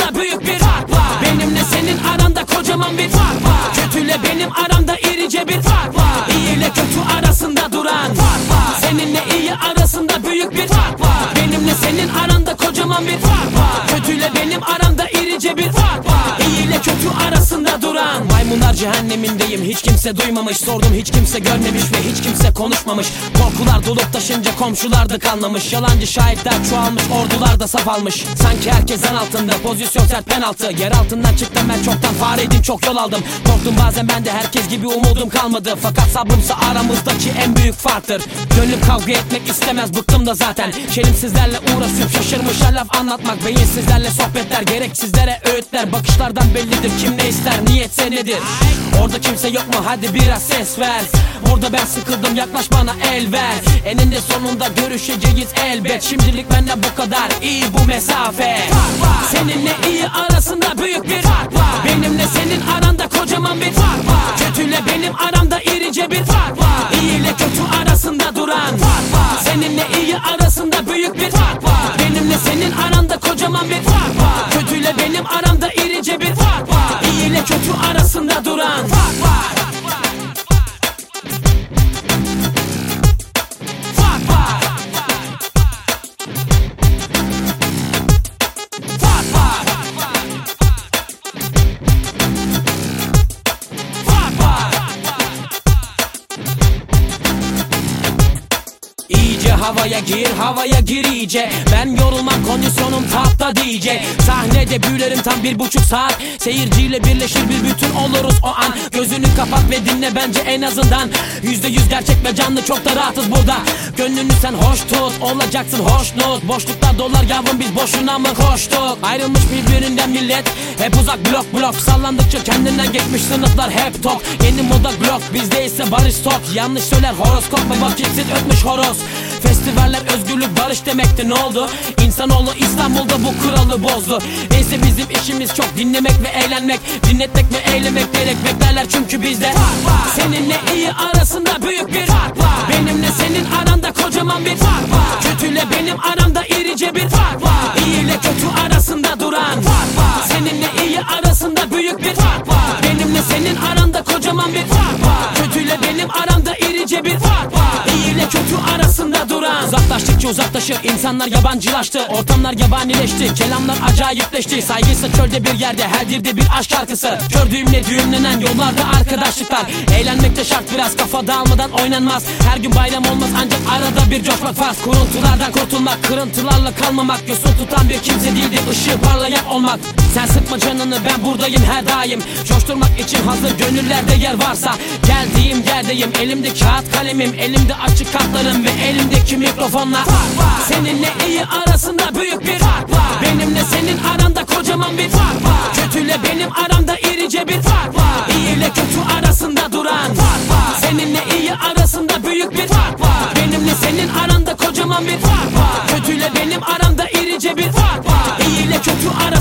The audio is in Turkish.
arasında büyük bir fark var. Benimle senin aranda kocaman bir fark var. Kötüyle benim aramda irice bir fark var. İyi ile kötü arasında duran fark var. Seninle iyi arasında büyük bir fark var. Benimle senin aranda kocaman bir fark var. Kötüyle benim aramda irice bir fark var. İyi ile kötü arasında duran. Maymunlar cehennemindeyim, hiç kimse duymamış. Sordum, hiç kimse görmemiş ve hiç kimse konuşmamış. Korkular dolup taşınca komşular da kanlamış. Yalancı şahitler çoğalmış, ordular da saf almış. Sanki herkes zan altında, pozisyon sert penaltı. Yer altından çıktım ben çoktan, fareydim çok yol aldım. Korktum bazen ben de, herkes gibi umudum kalmadı. Fakat sabrımsa aramızdaki en büyük farktır. Gönlüm kavga etmek istemez, bıktım da zaten. Şelimsizlerle uğraşıp şaşırmış her laf anlatmak. Beyinsizlerle sohbetler, gereksizlere öğütler. Bakışlardan bellidir kim ne ister, niyetse nedir. Orada kimse yok mu, hadi biraz ses ver. Burada ben sıkıldım, yaklaş bana el ver. Eninde sonunda görüşeceğiz elbet. Şimdilik benden bu kadar, iyi bu mesafe. Seninle iyi arasında büyük bir fark var. Benimle senin aranda kocaman bir fark var. Kötüyle benim aramda irice bir fark var. İyi ile kötü arasında duran fark var. Seninle iyi arasında büyük bir fark var. Benimle senin aranda kocaman bir fark var. Kötüyle benim aramda irice bir fark var. İyi ile kötü arasında duran fark var. İyice havaya gir iyice. Ben yorulmam, kondisyonum tapta diyecek. Sahnede büyülerim tam 1,5 saat. Seyirciyle birleşir bir bütün oluruz o an. Gözünü kapat ve dinle bence en azından. %100 gerçek ve canlı, çok da rahatız burada. Gönlünü sen hoş tut, olacaksın hoşnut. Boşluklar dolar yavrum, biz boşuna mı koştuk? Ayrılmış birbirinden millet, hep uzak blok. Sallandıkça kendinden geçmiş sınıflar hep tok. Yeni moda blok, bizde ise barış tok. Yanlış söyler horoskop ve vakitsiz ötmüş horoz. Festivaller özgürlük barış demekti, ne oldu? İnsanoğlu İstanbul'da bu kuralı bozdu. Neyse bizim işimiz çok dinlemek ve eğlenmek. Dinletmek ve eylemek gerek, beklerler çünkü bizde seninle iyi arasında büyük bir fark var. Benimle senin aranda kocaman bir fark var. Kötüyle benim aramda irice bir fark var. İyi ile kötü arasında duran fark var. Seninle iyi arasında büyük bir fark var. Benimle senin aranda kocaman bir fark var. Kötüyle benim aramda irice bir fark var. İyi ile kötü arasında duran. Uzaklaştıkça uzaklaşır, insanlar yabancılaştı. Ortamlar yabanileşti, kelamlar acayipleşti. Saygıysa çölde bir yerde, her dilde bir aşk şarkısı. Kör düğümle düğümlenen yollarda arkadaşlıklar. Eğlenmek de şart, biraz kafa dağılmadan oynanmaz. Her gün bayram olmaz, ancak arada bir coşmak farz. Kuruntulardan kurtulmak, kırıntılarla kalmamak. Yosun tutan bir kimse değildi, ışığı parlayan olmak. Sen sıkma canını, ben buradayım her daim. Coşturmak için hazır gönüllerde yer varsa. Geldiğim yerdeyim, elimde kağıt kalemim. Elimde açık kartlarım ve elimdeki mikrofonla. Seninle iyi arasında büyük bir fark var. Benimle senin aranda kocaman bir fark var. Kötüyle benim aramda irice bir fark var. İyi ile kötü arasında duran fark var. Seninle iyi arasında büyük bir fark var. Benimle senin aranda kocaman bir fark var. Kötüyle benim aramda irice bir fark var. İyi ile kötü arasında